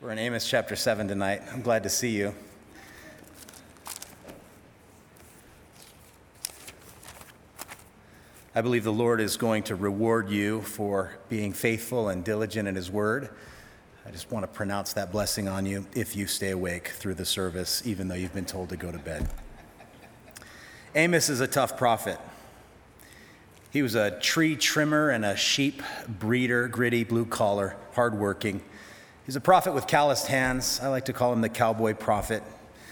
We're in Amos chapter 7 tonight. I'm glad to see you. I believe the Lord is going to reward you for being faithful and diligent in His Word. I just want to pronounce that blessing on you if you stay awake through the service, even though you've been told to go to bed. Amos is a tough prophet. He was a tree trimmer and a sheep breeder, gritty, blue-collar, hardworking. He's a prophet with calloused hands. I like to call him the cowboy prophet.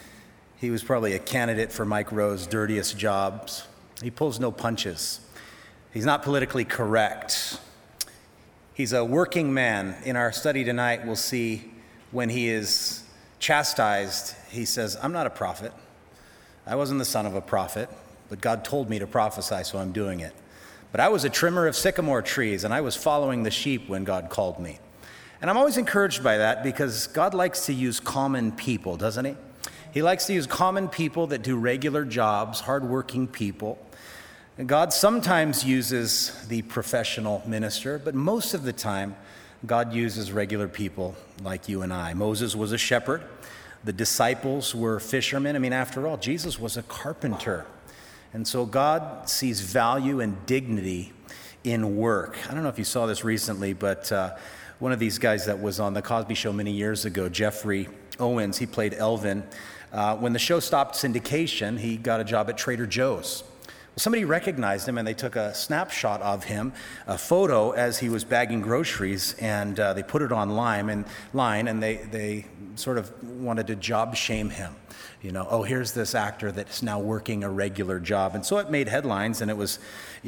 He was probably a candidate for Mike Rowe's dirtiest jobs. He pulls no punches. He's not politically correct. He's a working man. In our study tonight, we'll see when he is chastised, he says, I'm not a prophet. I wasn't the son of a prophet, but God told me to prophesy, so I'm doing it. But I was a trimmer of sycamore trees, and I was following the sheep when God called me. And I'm always encouraged by that because God likes to use common people, doesn't He? He likes to use common people that do regular jobs, hardworking people. And God sometimes uses the professional minister, but most of the time, God uses regular people like you and I. Moses was a shepherd. The disciples were fishermen. I mean, after all, Jesus was a carpenter. And so God sees value and dignity in work. I don't know if you saw this recently, but one of these guys that was on The Cosby Show many years ago, Jeffrey Owens, he played Elvin. When the show stopped syndication, he got a job at Trader Joe's. Well, somebody recognized him, and they took a snapshot of him, a photo as he was bagging groceries, and they put it online, and they sort of wanted to job shame him. You know, oh, here's this actor that's now working a regular job. And so it made headlines, and it was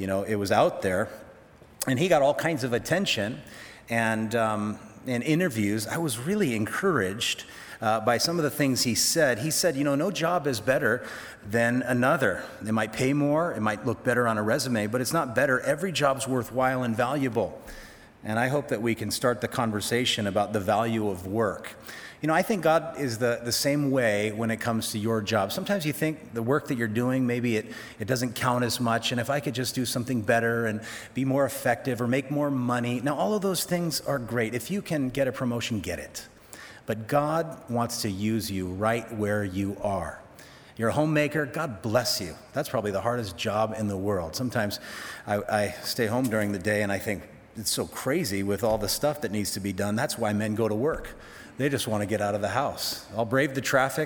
out there. And he got all kinds of attention. And in interviews, I was really encouraged by some of the things he said. He said, no job is better than another. They might pay more, it might look better on a resume, but it's not better. Every job's worthwhile and valuable. And I hope that we can start the conversation about the value of work. I think God is the same way when it comes to your job. Sometimes you think the work that you're doing, maybe it doesn't count as much, and if I could just do something better and be more effective or make more money. Now, all of those things are great. If you can get a promotion, get it. But God wants to use you right where you are. You're a homemaker, God bless you. That's probably the hardest job in the world. Sometimes I stay home during the day and I think, it's so crazy with all the stuff that needs to be done. That's why men go to work. They just want to get out of the house. I'll brave the traffic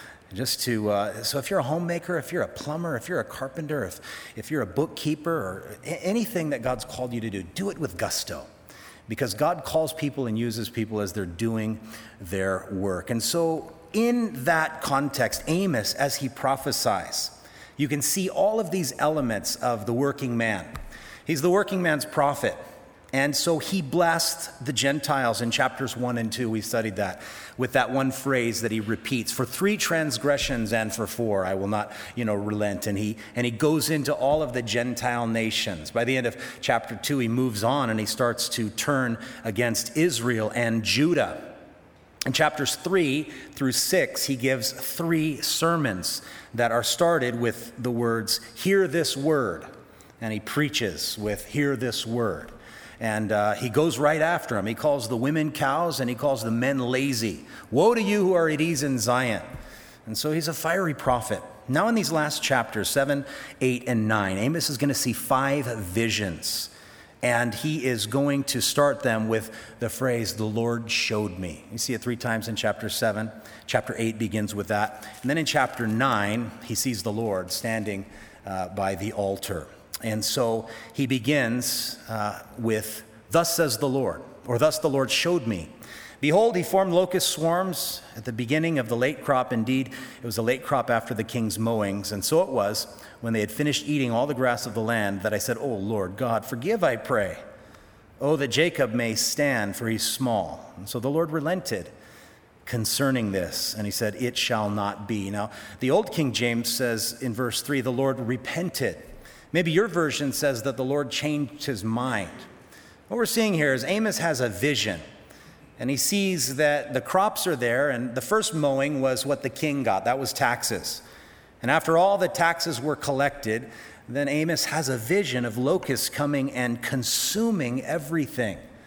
so if you're a homemaker, if you're a plumber, if you're a carpenter, if you're a bookkeeper or anything that God's called you to do it with gusto. Because God calls people and uses people as they're doing their work. And so in that context, Amos, as he prophesies, you can see all of these elements of the working man. He's the working man's prophet. And so he blessed the Gentiles in chapters 1 and 2. We studied that with that one phrase that he repeats, for 3 transgressions and for 4, I will not, relent. And he goes into all of the Gentile nations. By the end of chapter 2, he moves on and he starts to turn against Israel and Judah. In chapters 3 through 6, he gives 3 sermons that are started with the words, hear this word. And he preaches with, hear this word. And he goes right after him. He calls the women cows and he calls the men lazy. Woe to you who are at ease in Zion. And so he's a fiery prophet. Now in these last chapters, 7, 8, and 9, Amos is going to see 5 visions. And he is going to start them with the phrase, the Lord showed me. You see it 3 times in chapter 7. Chapter 8 begins with that. And then in chapter 9, he sees the Lord standing by the altar. And so he begins with, thus says the Lord, or thus the Lord showed me. Behold, he formed locust swarms at the beginning of the late crop. Indeed, it was a late crop after the king's mowings. And so it was, when they had finished eating all the grass of the land, that I said, O Lord God, forgive, I pray. Oh, that Jacob may stand, for he's small. And so the Lord relented concerning this, and he said, it shall not be. Now, the old King James says in verse 3, the Lord repented. Maybe your version says that the Lord changed his mind. What we're seeing here is Amos has a vision, and he sees that the crops are there, and the first mowing was what the king got. That was taxes. And after all the taxes were collected, then Amos has a vision of locusts coming and consuming everything.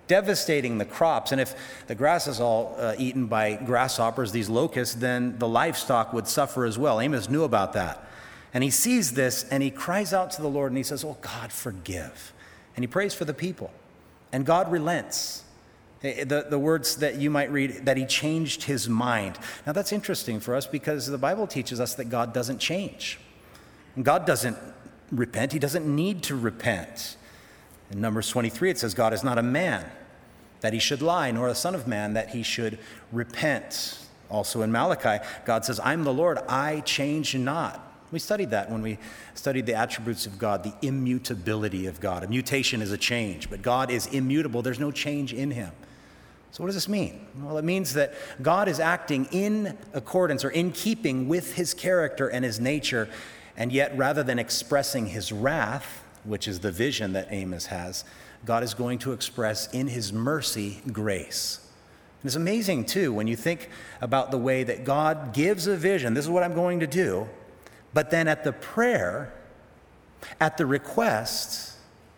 devastating the crops. And if the grass is all eaten by grasshoppers, these locusts, then the livestock would suffer as well. Amos knew about that. And he sees this and he cries out to the Lord and he says, "Oh God, forgive." And he prays for the people. And God relents. The words that you might read, that he changed his mind. Now that's interesting for us because the Bible teaches us that God doesn't change. And God doesn't repent. He doesn't need to repent. In Numbers 23, it says, God is not a man that he should lie, nor a son of man that he should repent. Also in Malachi, God says, I'm the Lord, I change not. We studied that when we studied the attributes of God, the immutability of God. A mutation is a change, but God is immutable. There's no change in him. So what does this mean? Well, it means that God is acting in accordance or in keeping with his character and his nature, and yet rather than expressing his wrath, which is the vision that Amos has, God is going to express in his mercy grace. And it's amazing, too, when you think about the way that God gives a vision. This is what I'm going to do. But then at the prayer, at the request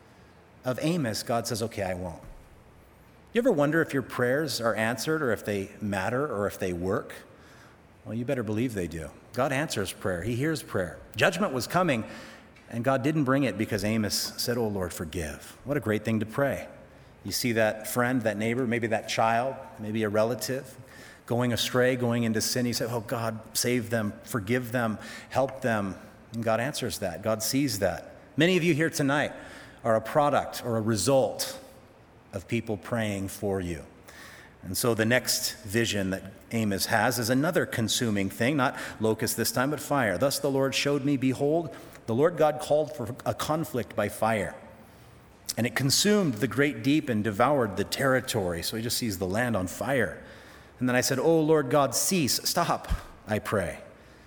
of Amos, God says, okay, I won't. You ever wonder if your prayers are answered or if they matter or if they work? Well, you better believe they do. God answers prayer. He hears prayer. Judgment was coming, and God didn't bring it because Amos said, oh, Lord, forgive. What a great thing to pray. You see that friend, that neighbor, maybe that child, maybe a relative, going astray, going into sin. You say, oh, God, save them, forgive them, help them. And God answers that. God sees that. Many of you here tonight are a product or a result of people praying for you. And so the next vision that Amos has is another consuming thing, not locust this time, but fire. Thus the Lord showed me, behold, the Lord God called for a conflict by fire. And it consumed the great deep and devoured the territory. So he just sees the land on fire. And then I said, oh, Lord God, cease, stop, I pray.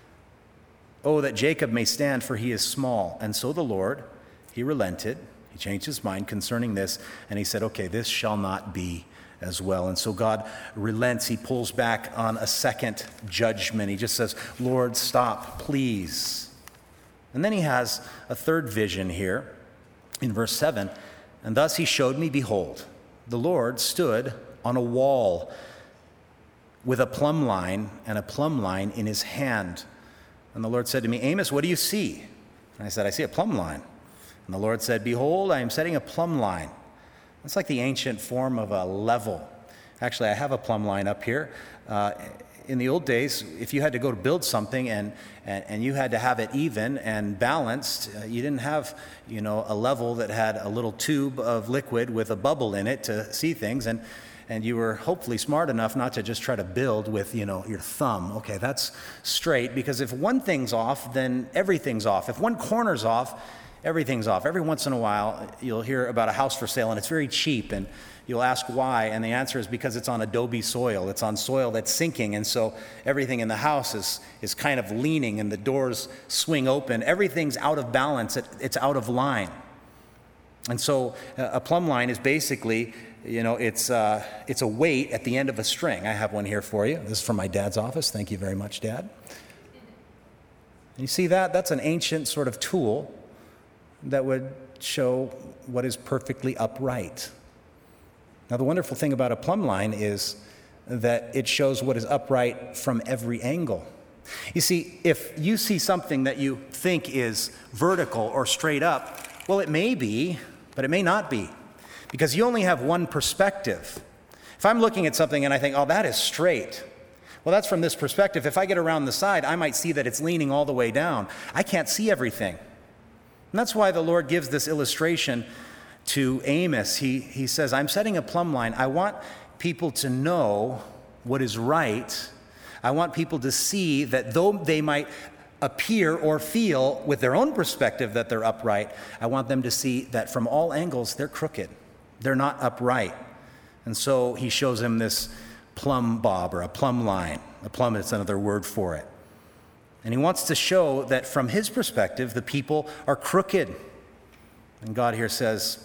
Oh, that Jacob may stand, for he is small. And so the Lord, he relented. He changed his mind concerning this, and he said, okay, this shall not be as well. And so God relents. He pulls back on a second judgment. He just says, Lord, stop, please. And then he has a third vision here in verse 7. And thus he showed me, behold, the Lord stood on a wall with a plumb line and a plumb line in his hand. And the Lord said to me, Amos, what do you see? And I said, I see a plumb line. And the Lord said, behold, I am setting a plumb line. It's like the ancient form of a level. Actually, I have a plumb line up here. In the old days, if you had to go to build something and you had to have it even and balanced, you didn't have, a level that had a little tube of liquid with a bubble in it to see things. And you were hopefully smart enough not to just try to build with, your thumb. Okay, that's straight, because if one thing's off, then everything's off. If one corner's off, everything's off. Every once in a while, you'll hear about a house for sale, and it's very cheap, and you'll ask why, and the answer is because it's on adobe soil. It's on soil that's sinking, and so everything in the house is kind of leaning, and the doors swing open. Everything's out of balance. It's out of line. And so a plumb line is basically, it's a weight at the end of a string. I have one here for you. This is from my dad's office. Thank you very much, Dad. You see that? That's an ancient sort of tool that would show what is perfectly upright. Now, the wonderful thing about a plumb line is that it shows what is upright from every angle. You see, if you see something that you think is vertical or straight up, well, it may be, but it may not be, because you only have one perspective. If I'm looking at something and I think, oh, that is straight, well, that's from this perspective. If I get around the side, I might see that it's leaning all the way down. I can't see everything. And that's why the Lord gives this illustration to Amos. He says, I'm setting a plumb line. I want people to know what is right. I want people to see that though they might appear or feel with their own perspective that they're upright, I want them to see that from all angles they're crooked. They're not upright. And so he shows him this plumb bob or a plumb line. A plumb is another word for it. And he wants to show that from his perspective, the people are crooked. And God here says,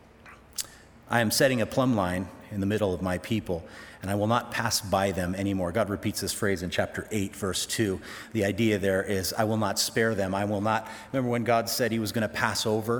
I am setting a plumb line in the middle of my people, and I will not pass by them anymore. God repeats this phrase in chapter 8, verse 2. The idea there is, I will not spare them. I will not. Remember when God said he was going to pass over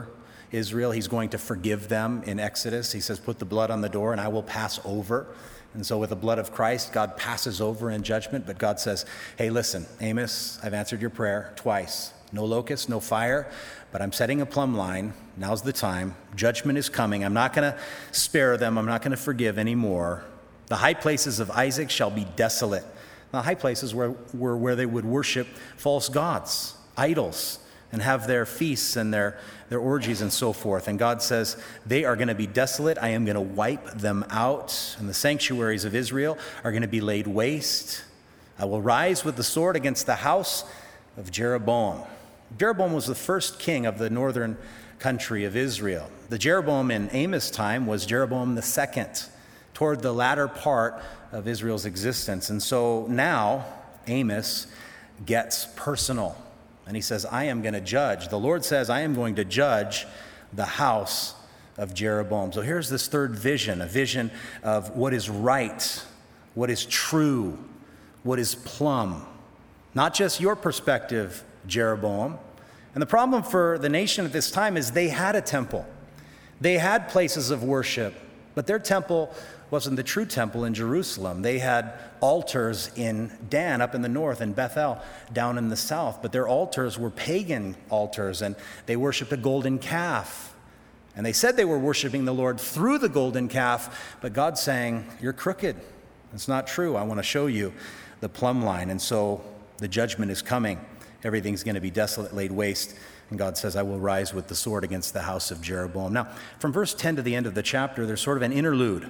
Israel. He's going to forgive them in Exodus. He says, put the blood on the door and I will pass over. And so with the blood of Christ, God passes over in judgment. But God says, hey, listen, Amos, I've answered your prayer twice. No locust, no fire, but I'm setting a plumb line. Now's the time. Judgment is coming. I'm not going to spare them. I'm not going to forgive anymore. The high places of Isaac shall be desolate. The high places were where they would worship false gods, idols, and have their feasts and their orgies and so forth. And God says, they are going to be desolate. I am going to wipe them out. And the sanctuaries of Israel are going to be laid waste. I will rise with the sword against the house of Jeroboam. Jeroboam was the first king of the northern country of Israel. The Jeroboam in Amos' time was Jeroboam the second, toward the latter part of Israel's existence. And so now Amos gets personal. And he says, I am going to judge. The Lord says, I am going to judge the house of Jeroboam. So here's this third vision, a vision of what is right, what is true, what is plumb. Not just your perspective, Jeroboam. And the problem for the nation at this time is they had a temple. They had places of worship, but their temple wasn't the true temple in Jerusalem. They had altars in Dan up in the north and Bethel down in the south, but their altars were pagan altars and they worshiped a golden calf. And they said they were worshiping the Lord through the golden calf, but God's saying, you're crooked. It's not true. I want to show you the plumb line. And so the judgment is coming. Everything's going to be desolate, laid waste. And God says, I will rise with the sword against the house of Jeroboam. Now, from verse 10 to the end of the chapter, there's sort of an interlude.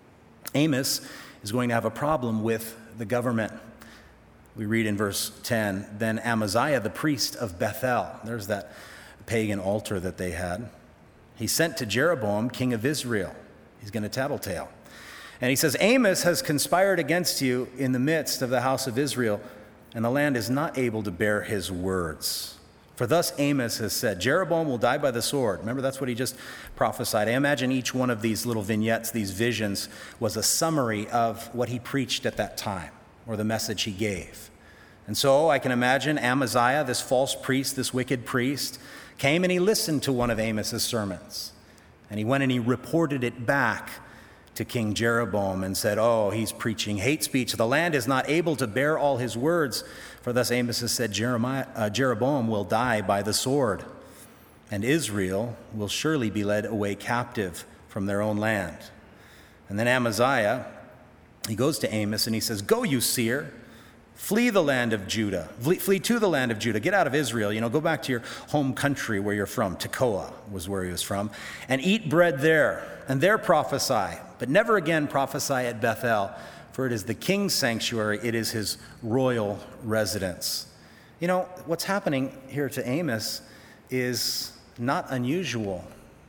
Amos is going to have a problem with the government. We read in verse 10, then Amaziah, the priest of Bethel, there's that pagan altar that they had, he sent to Jeroboam, king of Israel. He's going to tattletale. And he says, Amos has conspired against you in the midst of the house of Israel, and the land is not able to bear his words. For thus Amos has said, Jeroboam will die by the sword. Remember, that's what he just prophesied. I imagine each one of these little vignettes, these visions, was a summary of what he preached at that time, or the message he gave. And so I can imagine Amaziah, this false priest, this wicked priest, came and he listened to one of Amos's sermons. And he went and he reported it back to King Jeroboam and said, oh, he's preaching hate speech. The land is not able to bear all his words. For thus Amos has said, Jeroboam will die by the sword, and Israel will surely be led away captive from their own land. And then Amaziah, he goes to Amos and he says, go, you seer, flee the land of Judah, flee to the land of Judah, get out of Israel, go back to your home country where you're from. Tekoa was where he was from, and eat bread there, and there prophesy, but never again prophesy at Bethel, for it is the king's sanctuary, it is his royal residence. What's happening here to Amos is not unusual.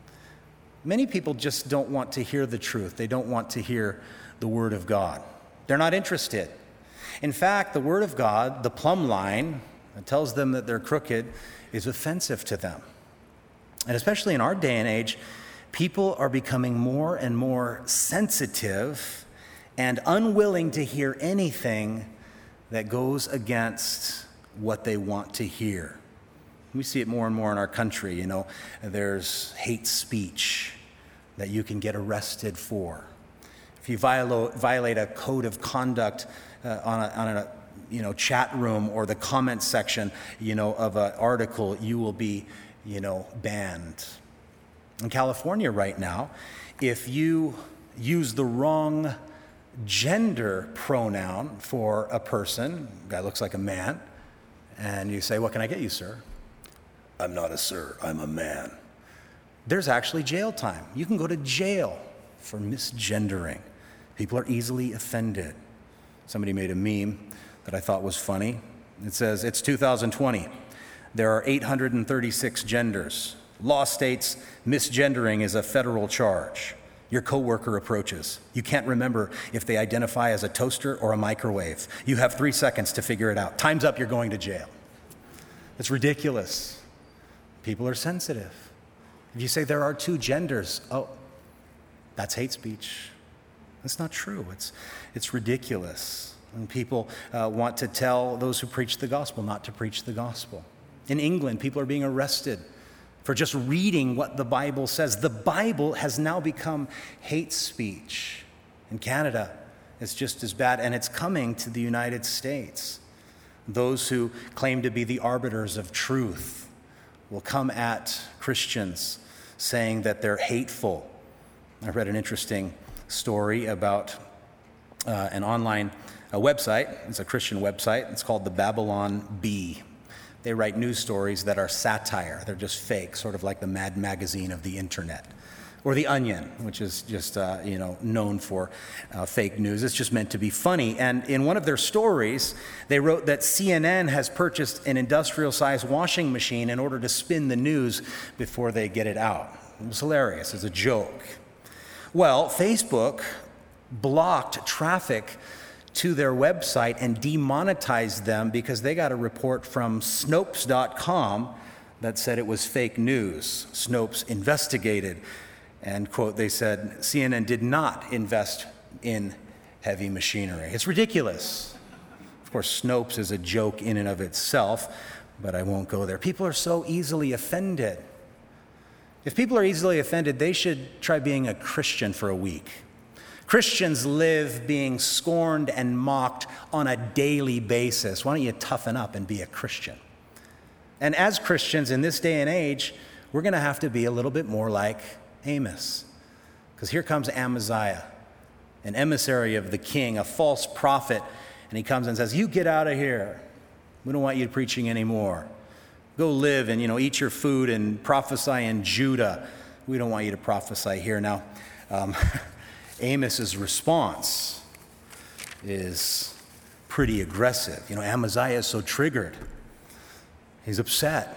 Many people just don't want to hear the truth. They don't want to hear the word of God. They're not interested. In fact, the word of God, the plumb line that tells them that they're crooked, is offensive to them. And especially in our day and age, people are becoming more and more sensitive and unwilling to hear anything that goes against what they want to hear. We see it more and more in our country. There's hate speech that you can get arrested for. If you violate a code of conduct on a chat room or the comment section, of an article, you will be, banned. In California right now, if you use the wrong gender pronoun for a person, guy looks like a man, and you say, what can I get you, sir? I'm not a sir, I'm a man. There's actually jail time. You can go to jail for misgendering. People are easily offended. Somebody made a meme that I thought was funny. It says, it's 2020. There are 836 genders. Law states misgendering is a federal charge. Your coworker approaches. You can't remember if they identify as a toaster or a microwave. You have 3 seconds to figure it out. Time's up, you're going to jail. It's ridiculous. People are sensitive. If you say there are 2 genders, that's hate speech. That's not true. It's ridiculous. And people want to tell those who preach the gospel not to preach the gospel. In England, people are being arrested for just reading what the Bible says. The Bible has now become hate speech. In Canada, it's just as bad, and it's coming to the United States. Those who claim to be the arbiters of truth will come at Christians saying that they're hateful. I read an interesting story about an online website. It's a Christian website. It's called the Babylon Bee. They write news stories that are satire. They're just fake, sort of like the Mad Magazine of the internet. Or The Onion, which is just known for fake news. It's just meant to be funny. And in one of their stories, they wrote that CNN has purchased an industrial-sized washing machine in order to spin the news before they get it out. It was hilarious. It's a joke. Well, Facebook blocked traffic to their website and demonetized them because they got a report from Snopes.com that said it was fake news. Snopes investigated and, quote, they said, CNN did not invest in heavy machinery. It's ridiculous. Of course, Snopes is a joke in and of itself, but I won't go there. People are so easily offended. If people are easily offended, they should try being a Christian for a week. Christians live being scorned and mocked on a daily basis. Why don't you toughen up and be a Christian? And as Christians in this day and age, we're going to have to be a little bit more like Amos. Because here comes Amaziah, an emissary of the king, a false prophet, and he comes and says, you get out of here. We don't want you preaching anymore. Go live and, eat your food and prophesy in Judah. We don't want you to prophesy here. Now, Amos's response is pretty aggressive. Amaziah is so triggered. He's upset.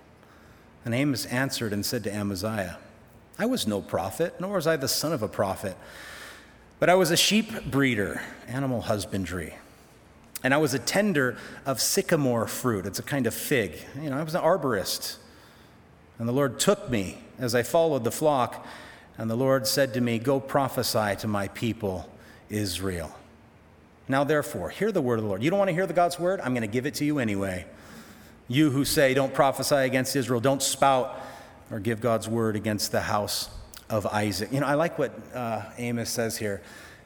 And Amos answered and said to Amaziah, I was no prophet, nor was I the son of a prophet, but I was a sheep breeder, animal husbandry. And I was a tender of sycamore fruit. It's a kind of fig. I was an arborist. And the Lord took me as I followed the flock. And the Lord said to me, go prophesy to my people, Israel. Now, therefore, hear the word of the Lord. You don't want to hear God's word? I'm going to give it to you anyway. You who say, don't prophesy against Israel, don't spout or give God's word against the house of Isaac. I like what Amos says here.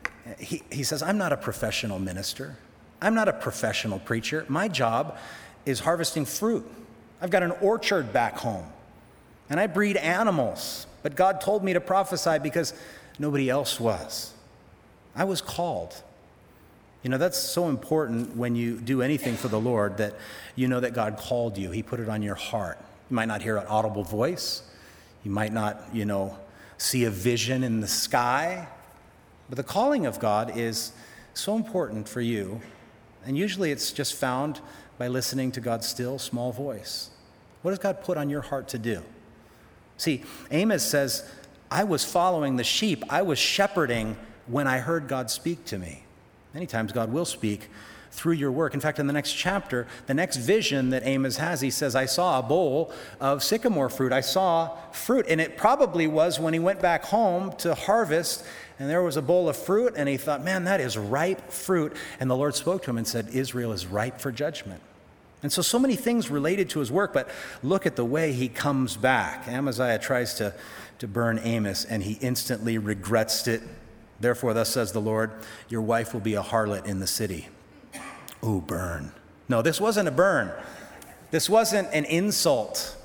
He says, I'm not a professional minister. I'm not a professional preacher. My job is harvesting fruit. I've got an orchard back home, and I breed animals. But God told me to prophesy because nobody else was. I was called. That's so important when you do anything for the Lord, that you know that God called you. He put it on your heart. You might not hear an audible voice. You might not, see a vision in the sky. But the calling of God is so important for you. And usually it's just found by listening to God's still, small voice. What does God put on your heart to do? See, Amos says, I was following the sheep. I was shepherding when I heard God speak to me. Many times God will speak through your work. In fact, in the next chapter, the next vision that Amos has, he says, I saw a bowl of sycamore fruit. I saw fruit. And it probably was when he went back home to harvest, and there was a bowl of fruit, and he thought, man, that is ripe fruit. And the Lord spoke to him and said, Israel is ripe for judgment. And so many things related to his work, but look at the way he comes back. Amaziah tries to burn Amos, and he instantly regrets it. Therefore, thus says the Lord, your wife will be a harlot in the city. Ooh, burn. No, this wasn't a burn. This wasn't an insult,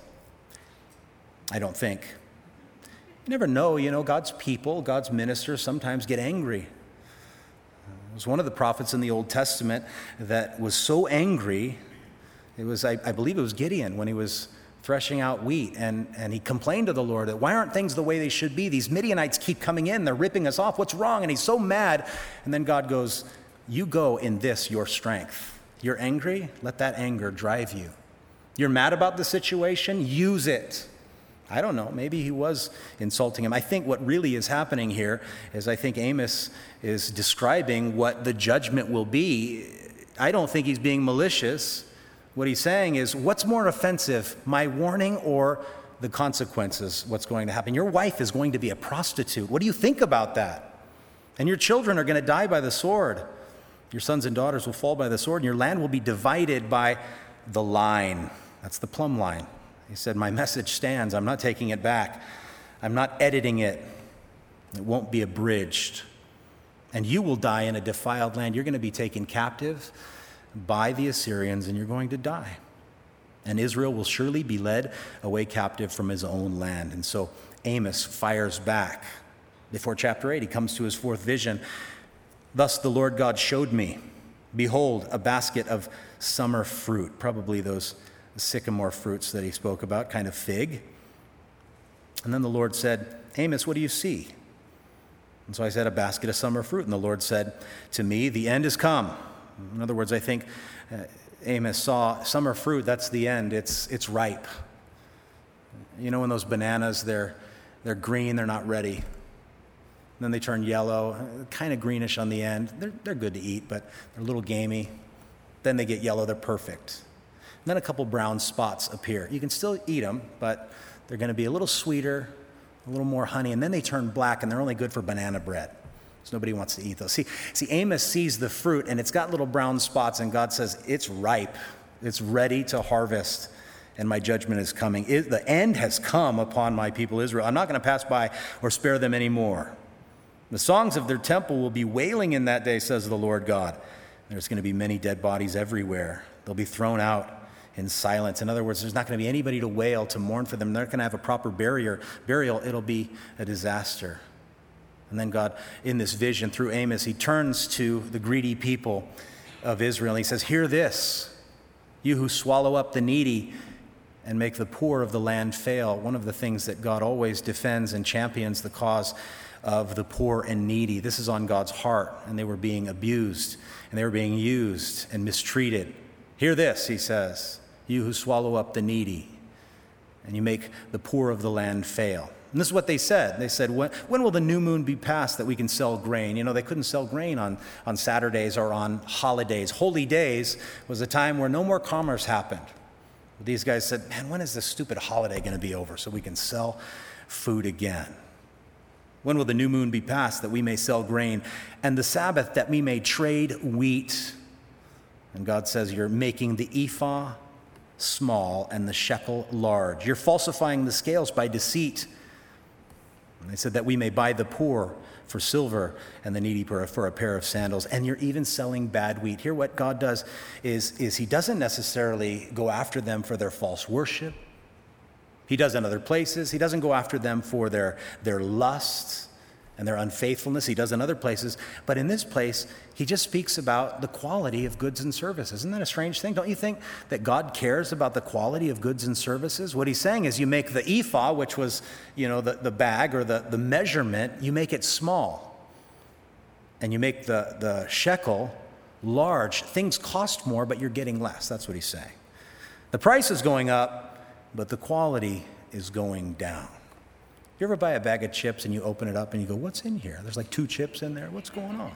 I don't think. You never know, God's people, God's ministers sometimes get angry. It was one of the prophets in the Old Testament that was so angry. It was, I believe it was Gideon when he was threshing out wheat, and he complained to the Lord that why aren't things the way they should be? These Midianites keep coming in, they're ripping us off. What's wrong? And he's so mad. And then God goes, you go in this, your strength. You're angry? Let that anger drive you. You're mad about the situation? Use it. I don't know. Maybe he was insulting him. I think what really is happening here is I think Amos is describing what the judgment will be. I don't think he's being malicious. What he's saying is, what's more offensive, my warning or the consequences, what's going to happen? Your wife is going to be a prostitute. What do you think about that? And your children are going to die by the sword. Your sons and daughters will fall by the sword, and your land will be divided by the line. That's the plumb line. He said, my message stands. I'm not taking it back. I'm not editing it. It won't be abridged. And you will die in a defiled land. You're going to be taken captive by the Assyrians, and you're going to die. And Israel will surely be led away captive from his own land. And so Amos fires back. Before chapter 8, he comes to his fourth vision. Thus the Lord God showed me, behold, a basket of summer fruit, probably those sycamore fruits that he spoke about, kind of fig. And then the Lord said, Amos, what do you see? And so I said, a basket of summer fruit. And the Lord said to me, the end has come. In other words, I think Amos saw summer fruit, that's the end. It's ripe. You know when those bananas, they're green, they're not ready. And then they turn yellow, kind of greenish on the end. They're good to eat, but they're a little gamey. Then they get yellow, they're perfect. And then a couple brown spots appear. You can still eat them, but they're going to be a little sweeter, a little more honey, and then they turn black, and they're only good for banana bread. So nobody wants to eat those. See, Amos sees the fruit, and it's got little brown spots, and God says, it's ripe. It's ready to harvest, and my judgment is coming. The end has come upon my people Israel. I'm not going to pass by or spare them anymore. The songs of their temple will be wailing in that day, says the Lord God. There's going to be many dead bodies everywhere. They'll be thrown out in silence. In other words, there's not going to be anybody to wail, to mourn for them. They're not going to have a proper burial. It'll be a disaster. And then God, in this vision through Amos, he turns to the greedy people of Israel. And he says, hear this, you who swallow up the needy and make the poor of the land fail. One of the things that God always defends and champions the cause of the poor and needy. This is on God's heart, and they were being abused, and they were being used and mistreated. Hear this, he says, you who swallow up the needy, and you make the poor of the land fail. And this is what they said. They said, when will the new moon be passed that we can sell grain? You know, they couldn't sell grain on Saturdays or on holidays. Holy days was a time where no more commerce happened. These guys said, man, when is this stupid holiday going to be over so we can sell food again? When will the new moon be passed that we may sell grain, and the Sabbath that we may trade wheat? And God says, you're making the ephah small and the shekel large. You're falsifying the scales by deceit. And they said that we may buy the poor for silver and the needy for a pair of sandals. And you're even selling bad wheat. Here what God does is he doesn't necessarily go after them for their false worship. He does in other places. He doesn't go after them for their lusts and their unfaithfulness. He does in other places. But in this place, he just speaks about the quality of goods and services. Isn't that a strange thing? Don't you think that God cares about the quality of goods and services? What he's saying is you make the ephah, which was, the bag or the measurement, you make it small. And you make the shekel large. Things cost more, but you're getting less. That's what he's saying. The price is going up, but the quality is going down. You ever buy a bag of chips and you open it up and you go, what's in here? There's like 2 chips in there. What's going on?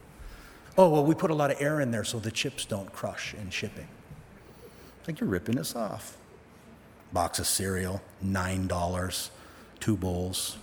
Oh, well, we put a lot of air in there so the chips don't crush in shipping. It's like you're ripping us off. Box of cereal, $9, 2 bowls.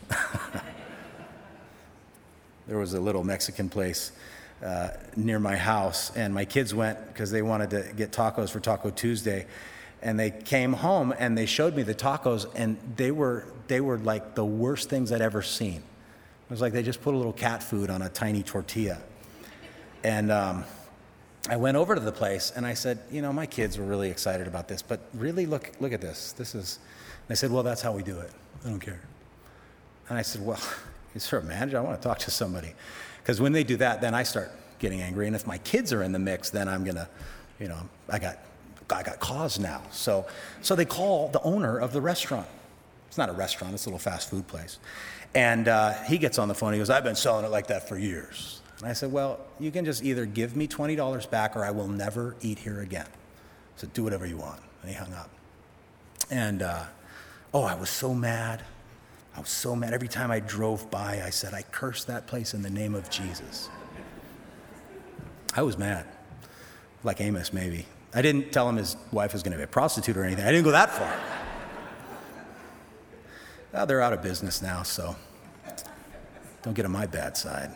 There was a little Mexican place near my house, and my kids went because they wanted to get tacos for Taco Tuesday. And they came home and they showed me the tacos, and they were like the worst things I'd ever seen. It was like they just put a little cat food on a tiny tortilla. And I went over to the place and I said, my kids were really excited about this, but really look at this. This is. And they said, well, that's how we do it. I don't care. And I said, well, is there a manager? I want to talk to somebody, because when they do that, then I start getting angry. And if my kids are in the mix, then I'm gonna, I got cause now. So they call the owner of the restaurant. It's not a restaurant, it's a little fast food place. And he gets on the phone, he goes, I've been selling it like that for years. And I said, well, you can just either give me $20 back or I will never eat here again. So do whatever you want. And he hung up. And, I was so mad. Every time I drove by, I said, I cursed that place in the name of Jesus. I was mad. Like Amos, maybe. I didn't tell him his wife was going to be a prostitute or anything. I didn't go that far. Well, they're out of business now, so don't get on my bad side.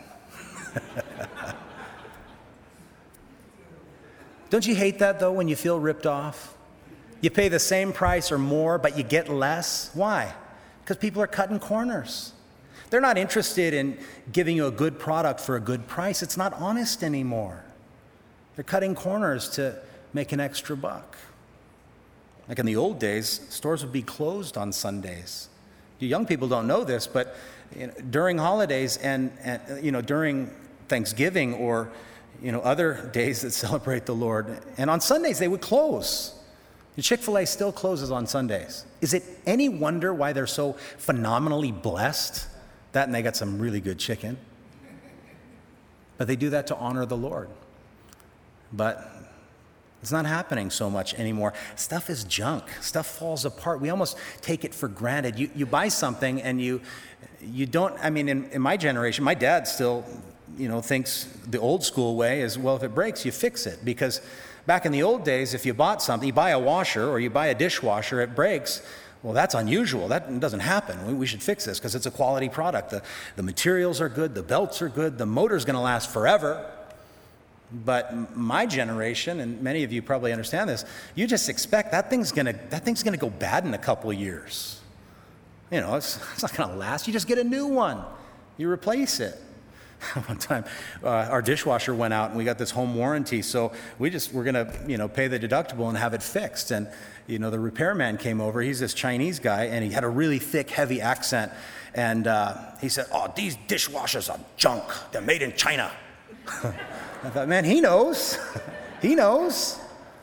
Don't you hate that, though, when you feel ripped off? You pay the same price or more, but you get less. Why? Because people are cutting corners. They're not interested in giving you a good product for a good price. It's not honest anymore. They're cutting corners to make an extra buck. Like in the old days, stores would be closed on Sundays. You young people don't know this, but during holidays and during Thanksgiving or other days that celebrate the Lord, and on Sundays they would close. Chick-fil-A still closes on Sundays. Is it any wonder why they're so phenomenally blessed? That and they got some really good chicken. But they do that to honor the Lord. But it's not happening so much anymore. Stuff is junk. Stuff falls apart. We almost take it for granted. You buy something and you don't, in my generation, my dad still, thinks the old school way is, well, if it breaks, you fix it. Because back in the old days, if you bought something, you buy a washer or you buy a dishwasher, it breaks, well, that's unusual. That doesn't happen. We should fix this because it's a quality product. The materials are good. The belts are good. The motor's going to last forever. But my generation, and many of you probably understand this, you just expect that thing's gonna go bad in a couple of years. It's not gonna last. You just get a new one. You replace it. One time, our dishwasher went out, and we got this home warranty, so we're gonna pay the deductible and have it fixed. And the repairman came over. He's this Chinese guy, and he had a really thick, heavy accent. And he said, "Oh, these dishwashers are junk. They're made in China." I thought, man, he knows. He knows.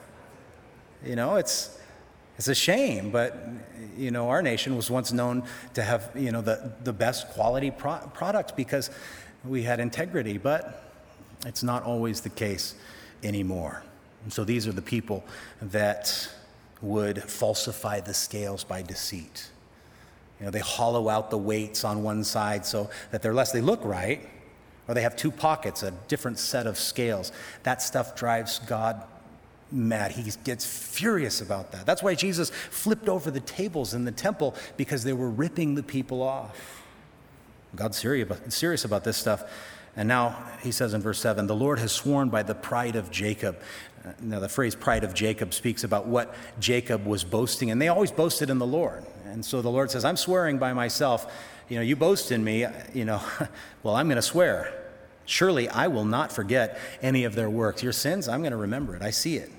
It's a shame, but our nation was once known to have the best quality product because we had integrity, but it's not always the case anymore. And so these are the people that would falsify the scales by deceit. They hollow out the weights on one side so that they look right. Or they have two pockets, a different set of scales. That stuff drives God mad. He gets furious about that. That's why Jesus flipped over the tables in the temple, because they were ripping the people off. God's serious about this stuff. And now he says in verse 7, the Lord has sworn by the pride of Jacob. Now the phrase pride of Jacob speaks about what Jacob was boasting, and they always boasted in the Lord. And so the Lord says, I'm swearing by myself. You boast in me, well, I'm going to swear. Surely I will not forget any of their works. Your sins, I'm going to remember it. I see it.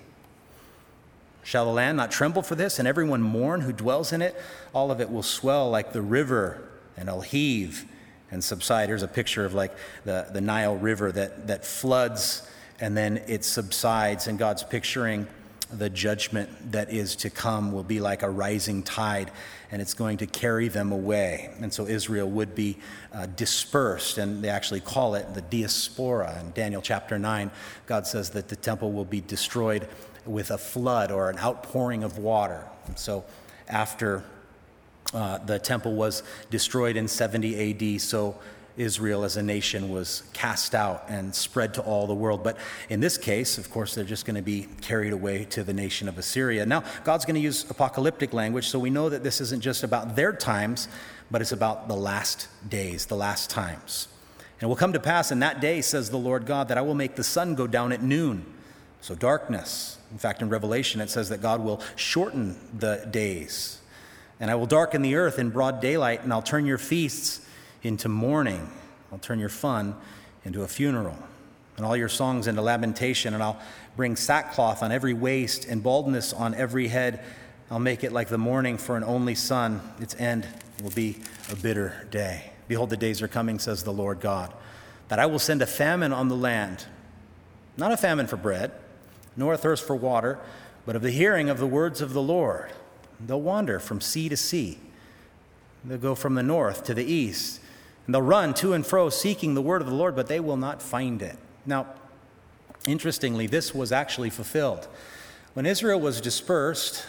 Shall the land not tremble for this, and everyone mourn who dwells in it? All of it will swell like the river, and it'll heave and subside. Here's a picture of like the Nile River that floods, and then it subsides, and God's picturing the judgment that is to come will be like a rising tide, and it's going to carry them away. And so Israel would be dispersed, and they actually call it the diaspora. In Daniel chapter 9, God says that the temple will be destroyed with a flood or an outpouring of water. And so after the temple was destroyed in 70 AD, so Israel as a nation was cast out and spread to all the world. But in this case, of course, they're just going to be carried away to the nation of Assyria. Now, God's going to use apocalyptic language, so we know that this isn't just about their times, but it's about the last days, the last times. And it will come to pass in that day, says the Lord God, that I will make the sun go down at noon, so darkness. In fact, in Revelation, it says that God will shorten the days. And I will darken the earth in broad daylight, and I'll turn your feasts into mourning. I'll turn your fun into a funeral, and all your songs into lamentation, and I'll bring sackcloth on every waist and baldness on every head. I'll make it like the mourning for an only son. Its end will be a bitter day. Behold, the days are coming, says the Lord God, that I will send a famine on the land, not a famine for bread, nor a thirst for water, but of the hearing of the words of the Lord. They'll wander from sea to sea. They'll go from the north to the east. And they'll run to and fro seeking the word of the Lord, but they will not find it. Now, interestingly, this was actually fulfilled. When Israel was dispersed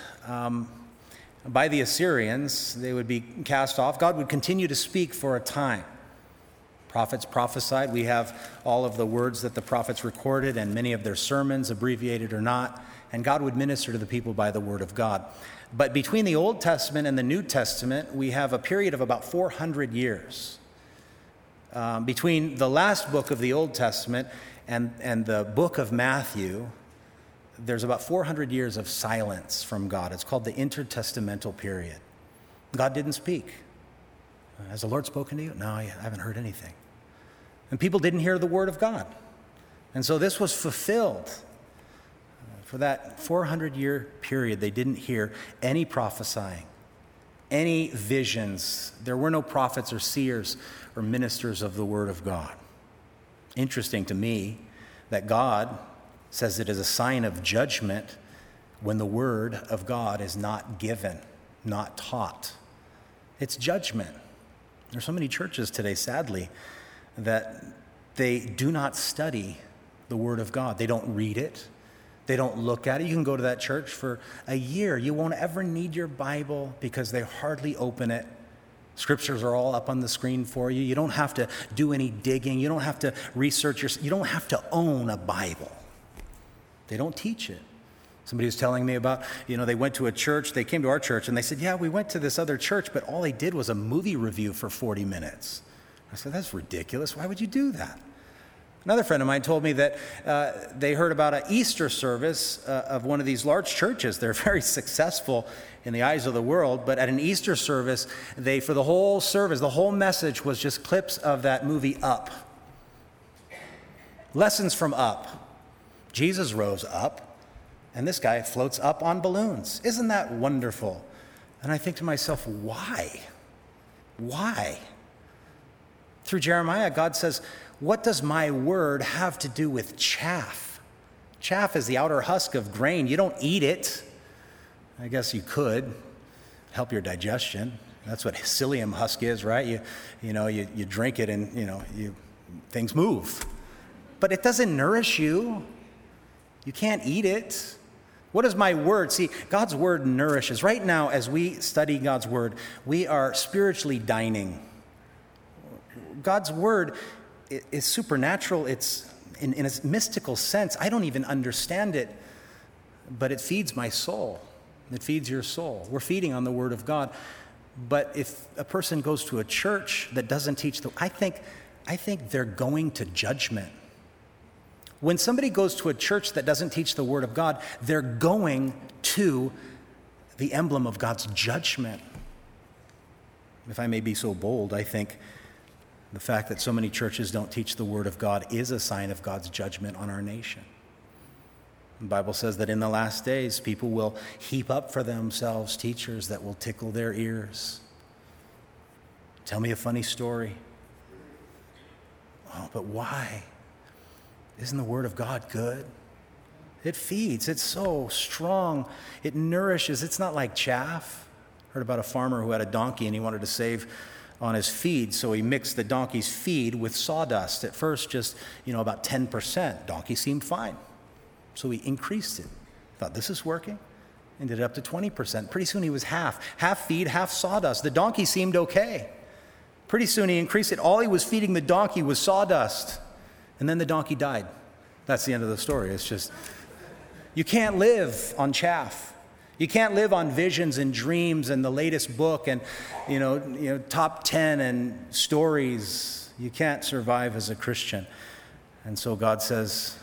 by the Assyrians, they would be cast off. God would continue to speak for a time. Prophets prophesied. We have all of the words that the prophets recorded and many of their sermons, abbreviated or not. And God would minister to the people by the word of God. But between the Old Testament and the New Testament, we have a period of about 400 years. Between the last book of the Old Testament and the book of Matthew, there's about 400 years of silence from God. It's called the intertestamental period. God didn't speak. Has the Lord spoken to you? No, I haven't heard anything. And people didn't hear the word of God. And so this was fulfilled. For that 400-year period, they didn't hear any prophesying, any visions. There were no prophets or seers or ministers of the word of God. Interesting to me that God says it is a sign of judgment when the word of God is not given, not taught. It's judgment. There's so many churches today, sadly, that they do not study the word of God. They don't read it. They don't look at it. You can go to that church for a year. You won't ever need your Bible because they hardly open it. Scriptures are all up on the screen for you. You don't have to do any digging. You don't have to research. You don't have to own a Bible. They don't teach it. Somebody was telling me about, they went to a church. They came to our church and they said, yeah, we went to this other church, but all they did was a movie review for 40 minutes. I said, that's ridiculous. Why would you do that? Another friend of mine told me that they heard about an Easter service of one of these large churches. They're very successful in the eyes of the world, but at an Easter service, for the whole service, the whole message was just clips of that movie Up. Lessons from Up. Jesus rose up, and this guy floats up on balloons. Isn't that wonderful? And I think to myself, why? Why? Through Jeremiah, God says, what does my word have to do with chaff? Chaff is the outer husk of grain. You don't eat it. I guess you could help your digestion. That's what psyllium husk is, right? You drink it and, things move. But it doesn't nourish you. You can't eat it. What is my word? See, God's word nourishes. Right now, as we study God's word, we are spiritually dining. God's word is supernatural. It's in a mystical sense. I don't even understand it, but it feeds my soul. It feeds your soul. We're feeding on the word of God. But if a person goes to a church that doesn't teach I think they're going to judgment. When somebody goes to a church that doesn't teach the word of God, they're going to the emblem of God's judgment. If I may be so bold, I think the fact that so many churches don't teach the word of God is a sign of God's judgment on our nation. The Bible says that in the last days, people will heap up for themselves teachers that will tickle their ears. Tell me a funny story. Oh, but why? Isn't the word of God good? It feeds. It's so strong. It nourishes. It's not like chaff. Heard about a farmer who had a donkey and he wanted to save on his feed, so he mixed the donkey's feed with sawdust. At first, just, about 10%. Donkey seemed fine. So he increased it. Thought, this is working. Ended up to 20%. Pretty soon he was half feed, half sawdust. The donkey seemed okay. Pretty soon he increased it. All he was feeding the donkey was sawdust. And then the donkey died. That's the end of the story. It's just, you can't live on chaff. You can't live on visions and dreams and the latest book and, top 10 and stories. You can't survive as a Christian. And so God says,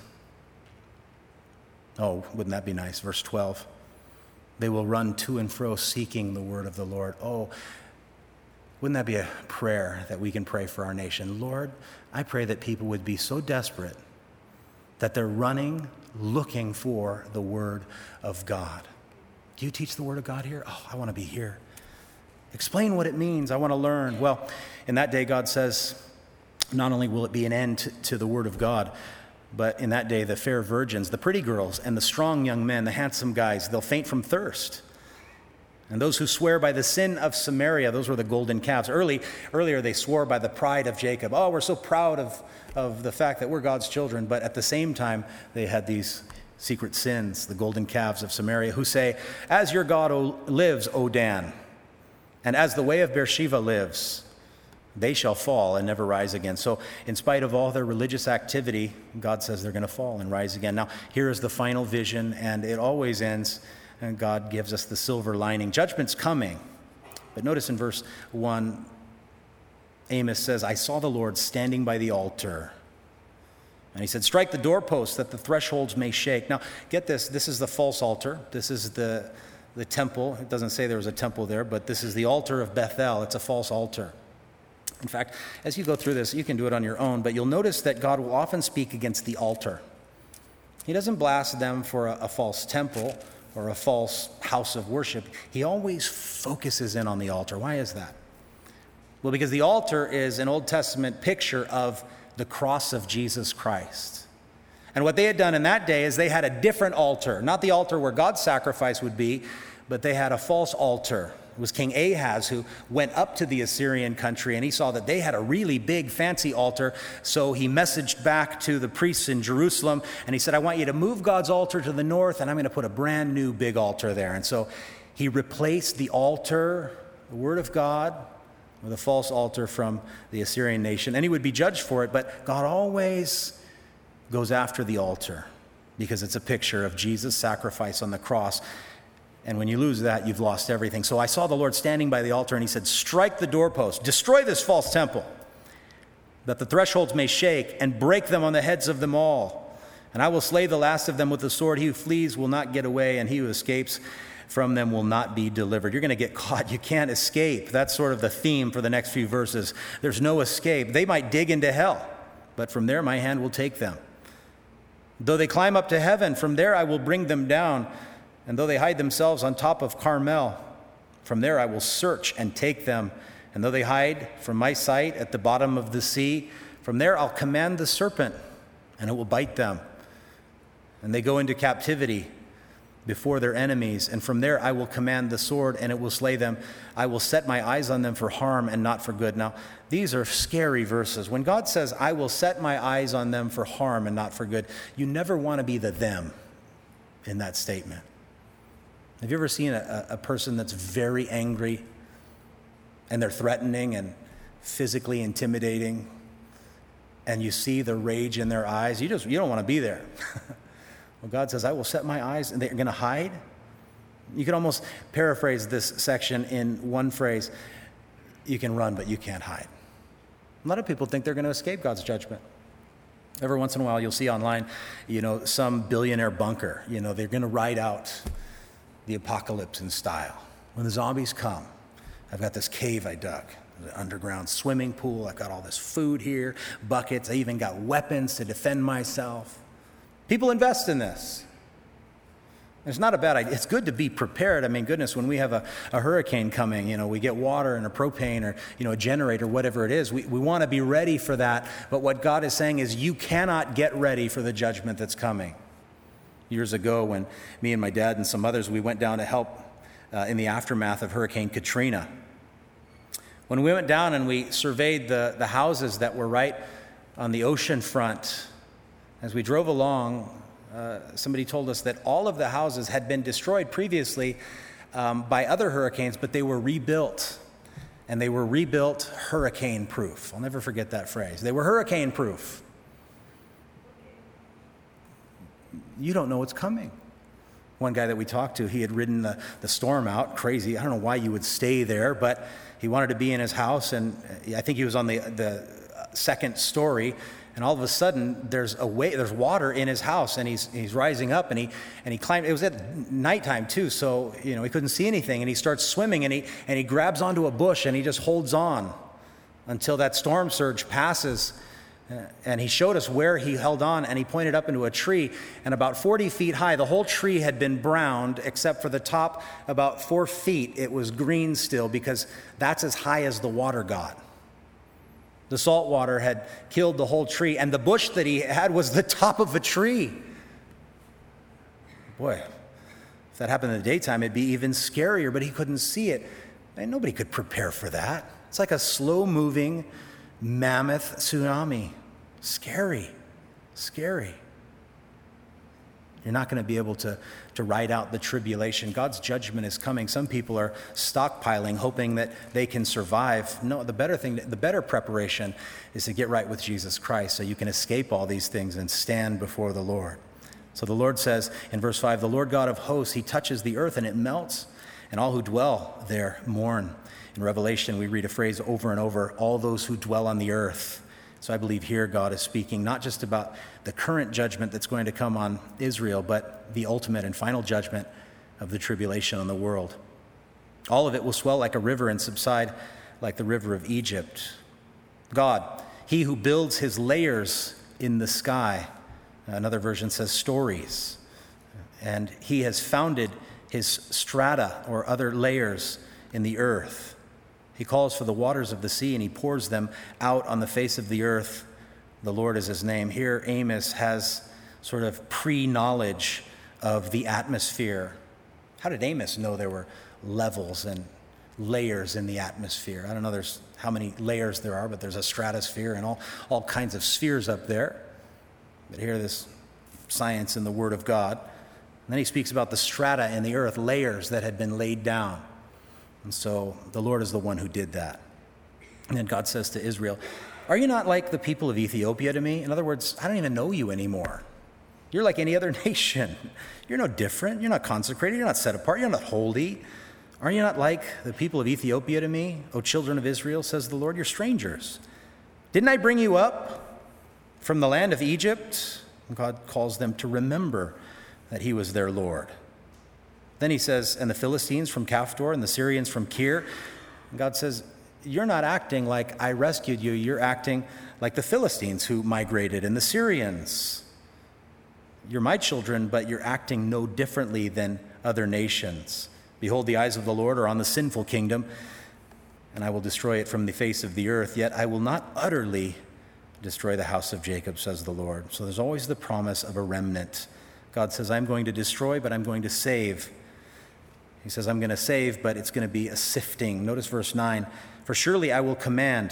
oh, wouldn't that be nice? Verse 12, they will run to and fro seeking the word of the Lord. Oh, wouldn't that be a prayer that we can pray for our nation? Lord, I pray that people would be so desperate that they're running, looking for the word of God. Do you teach the word of God here? Oh, I want to be here. Explain what it means. I want to learn. Well, in that day, God says, not only will it be an end to the word of God, but in that day, the fair virgins, the pretty girls, and the strong young men, the handsome guys, they'll faint from thirst. And those who swear by the sin of Samaria, those were the golden calves. Earlier, they swore by the pride of Jacob. Oh, we're so proud of the fact that we're God's children. But at the same time, they had these secret sins, the golden calves of Samaria, who say, as your God lives, O Dan, and as the way of Beersheba lives, they shall fall and never rise again. So in spite of all their religious activity, God says they're going to fall and rise again. Now, here is the final vision, and it always ends, and God gives us the silver lining. Judgment's coming. But notice in verse 1, Amos says, I saw the Lord standing by the altar. And he said, strike the doorposts that the thresholds may shake. Now, get this. This is the false altar. This is the temple. It doesn't say there was a temple there, but this is the altar of Bethel. It's a false altar. In fact, as you go through this, you can do it on your own, but you'll notice that God will often speak against the altar. He doesn't blast them for a false temple or a false house of worship. He always focuses in on the altar. Why is that? Well, because the altar is an Old Testament picture of the cross of Jesus Christ. And what they had done in that day is they had a different altar, not the altar where God's sacrifice would be, but they had a false altar. It was King Ahaz who went up to the Assyrian country, and he saw that they had a really big, fancy altar. So he messaged back to the priests in Jerusalem, and he said, I want you to move God's altar to the north, and I'm going to put a brand new big altar there. And so he replaced the altar, the Word of God, with a false altar from the Assyrian nation. And he would be judged for it, but God always goes after the altar because it's a picture of Jesus' sacrifice on the cross. And when you lose that, you've lost everything. So I saw the Lord standing by the altar, and he said, strike the doorpost, destroy this false temple, that the thresholds may shake, and break them on the heads of them all. And I will slay the last of them with the sword. He who flees will not get away, and he who escapes from them will not be delivered. You're going to get caught. You can't escape. That's sort of the theme for the next few verses. There's no escape. They might dig into hell, but from there my hand will take them. Though they climb up to heaven, from there I will bring them down. And though they hide themselves on top of Carmel, from there I will search and take them. And though they hide from my sight at the bottom of the sea, from there I'll command the serpent, and it will bite them. And they go into captivity before their enemies, and from there I will command the sword, and it will slay them. I will set my eyes on them for harm and not for good. Now, these are scary verses. When God says, I will set my eyes on them for harm and not for good, you never want to be the them in that statement. Have you ever seen a person that's very angry and they're threatening and physically intimidating, and you see the rage in their eyes? You don't want to be there. Well, God says, I will set my eyes, and they're going to hide. You can almost paraphrase this section in one phrase. You can run, but you can't hide. A lot of people think they're going to escape God's judgment. Every once in a while, you'll see online, some billionaire bunker. They're going to ride out the apocalypse in style. When the zombies come, I've got this cave I dug, an underground swimming pool. I've got all this food here, buckets. I even got weapons to defend myself. People invest in this. It's not a bad idea. It's good to be prepared. I mean, goodness, when we have a hurricane coming, we get water and a propane or, a generator, whatever it is. We want to be ready for that. But what God is saying is you cannot get ready for the judgment that's coming. Years ago, when me and my dad and some others, we went down to help in the aftermath of Hurricane Katrina. When we went down and we surveyed the houses that were right on the ocean front, as we drove along, somebody told us that all of the houses had been destroyed previously by other hurricanes, but they were rebuilt. And they were rebuilt hurricane-proof. I'll never forget that phrase. They were hurricane-proof. You don't know what's coming. One guy that we talked to, he had ridden the storm out, crazy. I don't know why you would stay there, but he wanted to be in his house, and I think he was on the second story, and all of a sudden there's water in his house, and he's rising up, and he climbed. It was at nighttime too, so he couldn't see anything, and he starts swimming, and he grabs onto a bush, and he just holds on until that storm surge passes. And he showed us where he held on, and he pointed up into a tree, and about 40 feet high, the whole tree had been browned, except for the top, about 4 feet, it was green still, because that's as high as the water got. The salt water had killed the whole tree, and the bush that he had was the top of a tree. Boy, if that happened in the daytime, it'd be even scarier, but he couldn't see it. And nobody could prepare for that. It's like a slow-moving mammoth tsunami. Scary. You're not going to be able to ride out the tribulation. God's judgment is coming. Some people are stockpiling, hoping that they can survive. No, the better preparation is to get right with Jesus Christ so you can escape all these things and stand before the Lord. So the Lord says in verse 5, the Lord God of hosts, he touches the earth and it melts, and all who dwell there mourn. In Revelation, we read a phrase over and over, all those who dwell on the earth. So I believe here God is speaking not just about the current judgment that's going to come on Israel, but the ultimate and final judgment of the tribulation on the world. All of it will swell like a river and subside like the river of Egypt. God, he who builds his layers in the sky, another version says stories, and he has founded his strata or other layers in the earth. He calls for the waters of the sea and he pours them out on the face of the earth. The Lord is his name. Here Amos has sort of pre-knowledge of the atmosphere. How did Amos know there were levels and layers in the atmosphere? I don't know how many layers there are, but there's a stratosphere and all kinds of spheres up there. But here this science in the Word of God. And then he speaks about the strata in the earth, layers that had been laid down. And so the Lord is the one who did that. And then God says to Israel, are you not like the people of Ethiopia to me? In other words, I don't even know you anymore. You're like any other nation. You're no different. You're not consecrated. You're not set apart. You're not holy. Are you not like the people of Ethiopia to me, O children of Israel, says the Lord? You're strangers. Didn't I bring you up from the land of Egypt? And God calls them to remember that he was their Lord. Then he says, and the Philistines from Caphtor and the Syrians from Kir. And God says, you're not acting like I rescued you. You're acting like the Philistines who migrated and the Syrians. You're my children, but you're acting no differently than other nations. Behold, the eyes of the Lord are on the sinful kingdom, and I will destroy it from the face of the earth. Yet I will not utterly destroy the house of Jacob, says the Lord. So there's always the promise of a remnant. God says, I'm going to destroy, but I'm going to save. He says, I'm going to save, but it's going to be a sifting. Notice verse 9. For surely I will command,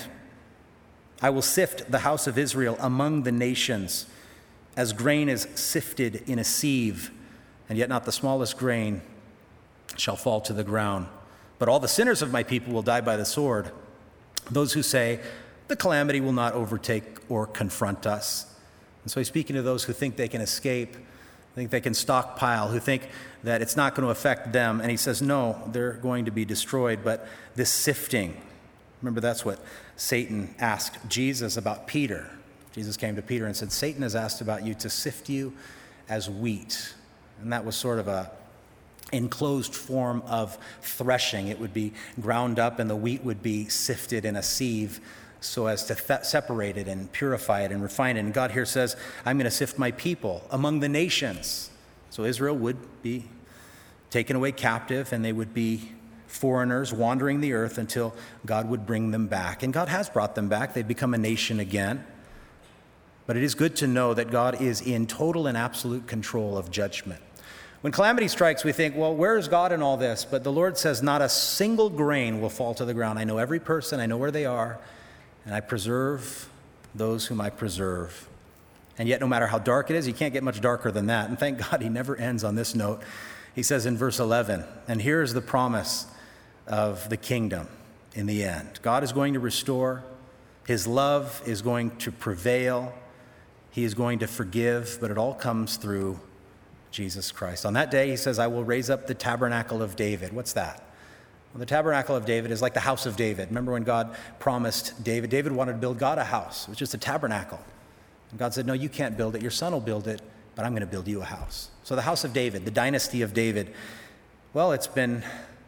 I will sift the house of Israel among the nations, as grain is sifted in a sieve, and yet not the smallest grain shall fall to the ground. But all the sinners of my people will die by the sword. Those who say, the calamity will not overtake or confront us. And so he's speaking to those who think they can escape, think they can stockpile, who think that it's not going to affect them. And he says, no, they're going to be destroyed. But this sifting, remember that's what Satan asked Jesus about Peter. Jesus came to Peter and said, Satan has asked about you to sift you as wheat. And that was sort of a enclosed form of threshing. It would be ground up and the wheat would be sifted in a sieve so as to separate it and purify it and refine it. And God here says, I'm going to sift my people among the nations. So Israel would be taken away captive and they would be foreigners wandering the earth until God would bring them back. And God has brought them back. They've become a nation again. But it is good to know that God is in total and absolute control of judgment. When calamity strikes, we think, well, where is God in all this? But the Lord says not a single grain will fall to the ground. I know every person. I know where they are. And I preserve those whom I preserve. And yet, no matter how dark it is, he can't get much darker than that. And thank God he never ends on this note. He says in verse 11, and here is the promise of the kingdom in the end. God is going to restore. His love is going to prevail. He is going to forgive, but it all comes through Jesus Christ. On that day, he says, I will raise up the tabernacle of David. What's that? Well, the tabernacle of David is like the house of David. Remember when God promised David? David wanted to build God a house. It was just a tabernacle. And God said, no, you can't build it. Your son will build it, but I'm going to build you a house. So the house of David, the dynasty of David, well, it's been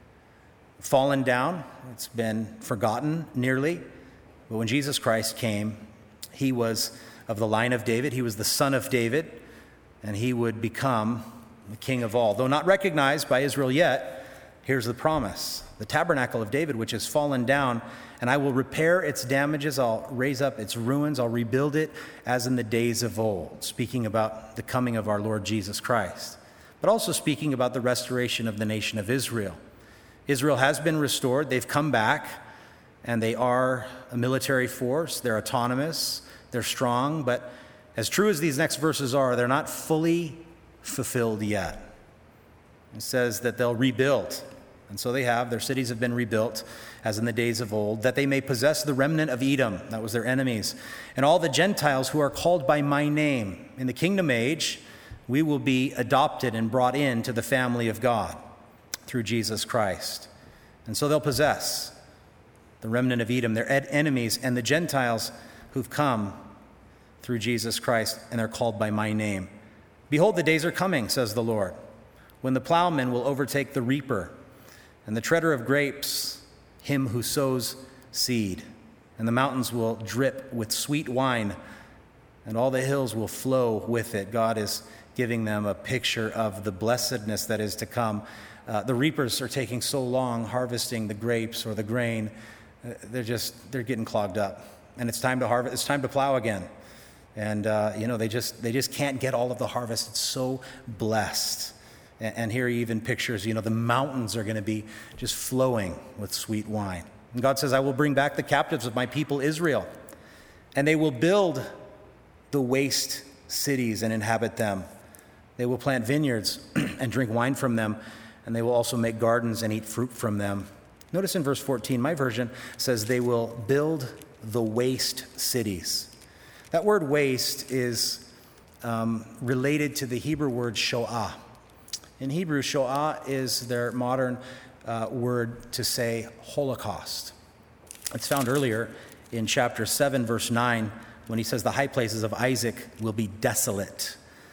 fallen down. It's been forgotten nearly. But when Jesus Christ came, he was of the line of David. He was the son of David, and he would become the king of all. Though not recognized by Israel yet, here's the promise. The tabernacle of David, which has fallen down, and I will repair its damages. I'll raise up its ruins. I'll rebuild it as in the days of old, speaking about the coming of our Lord Jesus Christ, but also speaking about the restoration of the nation of Israel. Israel has been restored. They've come back, and they are a military force. They're autonomous. They're strong, but as true as these next verses are, they're not fully fulfilled yet. It says that they'll rebuild. And so they have. Their cities have been rebuilt as in the days of old, that they may possess the remnant of Edom, that was their enemies, and all the Gentiles who are called by my name. In the kingdom age, we will be adopted and brought into the family of God through Jesus Christ. And so they'll possess the remnant of Edom, their enemies, and the Gentiles who've come through Jesus Christ, and they're called by my name. Behold, the days are coming, says the Lord, when the plowman will overtake the reaper, and the treader of grapes, him who sows seed. And the mountains will drip with sweet wine, and all the hills will flow with it. God is giving them a picture of the blessedness that is to come. The reapers are taking so long harvesting the grapes or the grain. They're getting clogged up. And it's time to harvest. It's time to plow again. And, they just can't get all of the harvest. It's so blessed. And here he even pictures, the mountains are going to be just flowing with sweet wine. And God says, I will bring back the captives of my people Israel, and they will build the waste cities and inhabit them. They will plant vineyards and drink wine from them, and they will also make gardens and eat fruit from them. Notice in verse 14, my version says they will build the waste cities. That word waste is related to the Hebrew word shoah. In Hebrew, shoah is their modern word to say Holocaust. It's found earlier in chapter 7, verse 9, when he says the high places of Isaac will be desolate.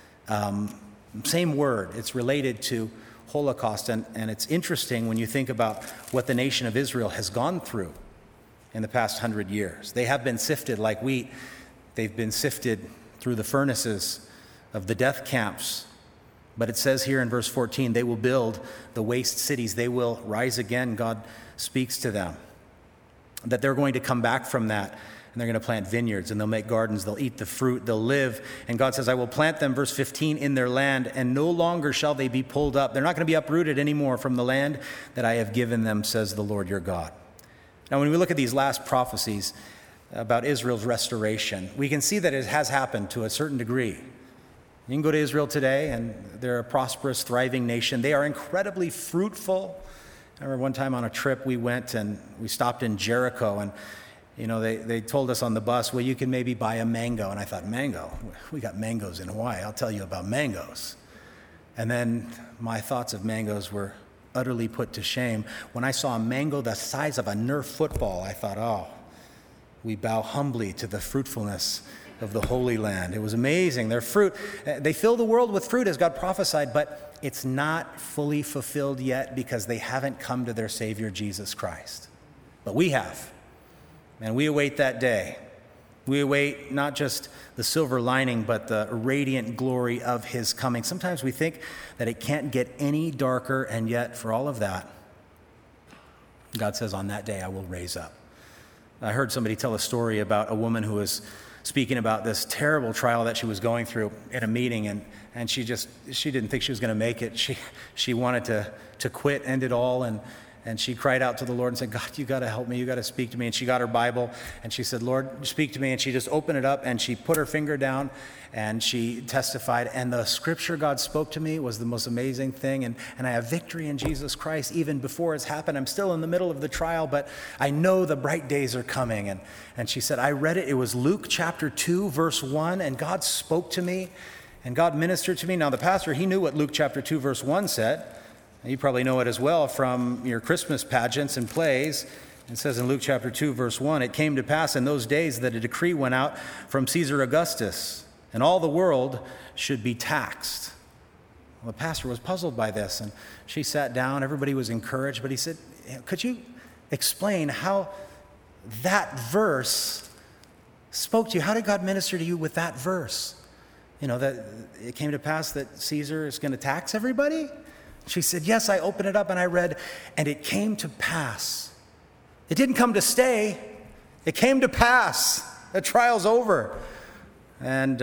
Same word. It's related to Holocaust. And it's interesting when you think about what the nation of Israel has gone through in the past 100 years. They have been sifted like wheat. They've been sifted through the furnaces of the death camps. But it says here in verse 14, they will build the waste cities. They will rise again. God speaks to them that they're going to come back from that, and they're going to plant vineyards, and they'll make gardens. They'll eat the fruit. They'll live. And God says, I will plant them, verse 15, in their land, and no longer shall they be pulled up. They're not going to be uprooted anymore from the land that I have given them, says the Lord your God. Now, when we look at these last prophecies about Israel's restoration, we can see that it has happened to a certain degree. You can go to Israel today, and they're a prosperous, thriving nation. They are incredibly fruitful. I remember one time on a trip we went and we stopped in Jericho, and they told us on the bus, well, you can maybe buy a mango. And I thought, mango? We got mangoes in Hawaii. I'll tell you about mangoes. And then my thoughts of mangoes were utterly put to shame. When I saw a mango the size of a Nerf football, I thought, oh, we bow humbly to the fruitfulness of the Holy Land. It was amazing. Their fruit, they fill the world with fruit as God prophesied, but it's not fully fulfilled yet because they haven't come to their Savior, Jesus Christ. But we have, and we await that day. We await not just the silver lining, but the radiant glory of his coming. Sometimes we think that it can't get any darker, and yet for all of that, God says, on that day I will raise up. I heard somebody tell a story about a woman who was speaking about this terrible trial that she was going through in a meeting, and she didn't think she was going to make it. She wanted to quit, end it all, and she cried out to the Lord and said, God, you got to help me. You got to speak to me. And she got her Bible, and she said, Lord, speak to me. And she just opened it up, and she put her finger down, and she testified. And the scripture God spoke to me was the most amazing thing. And I have victory in Jesus Christ even before it's happened. I'm still in the middle of the trial, but I know the bright days are coming. And she said, I read it. It was Luke chapter 2, verse 1, and God spoke to me, and God ministered to me. Now, the pastor, he knew what Luke chapter 2, verse 1 said. You probably know it as well from your Christmas pageants and plays. It says in Luke chapter 2, verse 1, it came to pass in those days that a decree went out from Caesar Augustus, and all the world should be taxed. Well, the pastor was puzzled by this, and she sat down. Everybody was encouraged, but he said, could you explain how that verse spoke to you? How did God minister to you with that verse? That it came to pass that Caesar is going to tax everybody? She said, yes, I opened it up and I read, and it came to pass. It didn't come to stay. It came to pass. The trial's over. And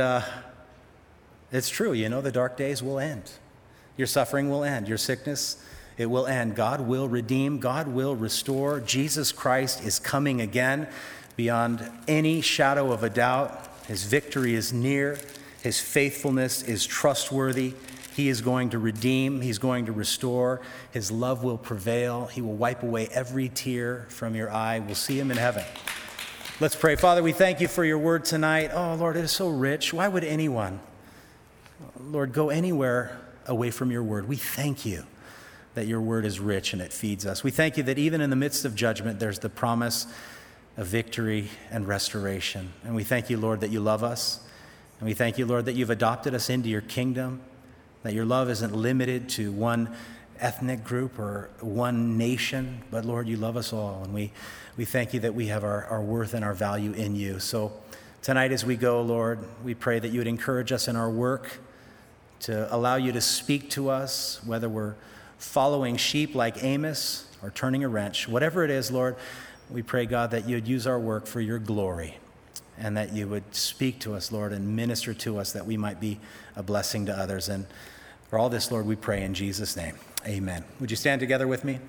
it's true, the dark days will end. Your suffering will end. Your sickness, it will end. God will redeem. God will restore. Jesus Christ is coming again beyond any shadow of a doubt. His victory is near. His faithfulness is trustworthy. He is going to redeem. He's going to restore. His love will prevail. He will wipe away every tear from your eye. We'll see him in heaven. Let's pray. Father, we thank you for your word tonight. Oh, Lord, it is so rich. Why would anyone, Lord, go anywhere away from your word? We thank you that your word is rich and it feeds us. We thank you that even in the midst of judgment, there's the promise of victory and restoration. And we thank you, Lord, that you love us. And we thank you, Lord, that you've adopted us into your kingdom, that your love isn't limited to one ethnic group or one nation, but Lord, you love us all. And we thank you that we have our worth and our value in you. So tonight as we go, Lord, we pray that you would encourage us in our work, to allow you to speak to us, whether we're following sheep like Amos or turning a wrench. Whatever it is, Lord, we pray, God, that you would use our work for your glory and that you would speak to us, Lord, and minister to us that we might be a blessing to others. And for all this, Lord, we pray in Jesus' name. Amen. Would you stand together with me?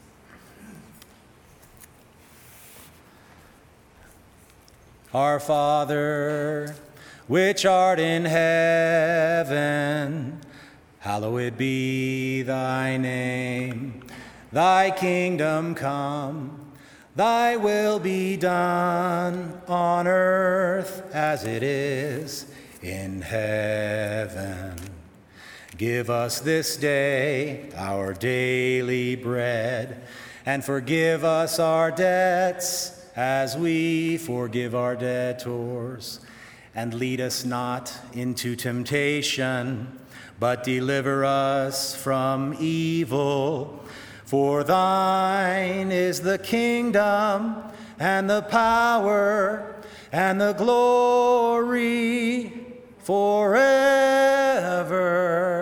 Our Father, which art in heaven, hallowed be thy name. Thy kingdom come, thy will be done on earth as it is in heaven. Give us this day our daily bread, and forgive us our debts as we forgive our debtors. And lead us not into temptation, but deliver us from evil. For thine is the kingdom, and the power, and the glory forever.